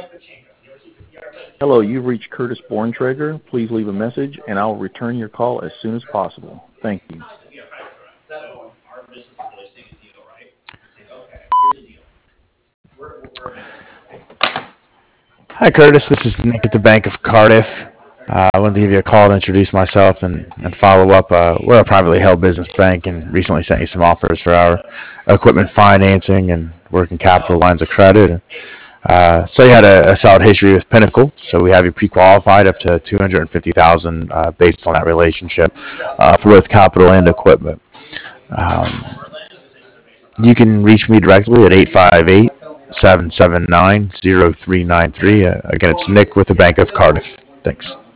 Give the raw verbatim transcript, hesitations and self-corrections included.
Hello, you've reached Curtis Borntrager. Please leave a message, and I'll return your call as soon as possible. Thank you. Hi, Curtis. This is Nick at the Bank of Cardiff. Uh, I wanted to give you a call to introduce myself and, and follow up. Uh, we're a privately held business bank and recently sent you some offers for our equipment financing and working capital lines of credit. Uh, so you had a, a solid history with Pinnacle, so we have you pre-qualified up to two hundred fifty thousand dollars uh, based on that relationship uh, for both capital and equipment. Um, you can reach me directly at eight five eight, seven seven nine, zero three nine three. Uh, again, it's Nick with the Bank of Cardiff. Thanks.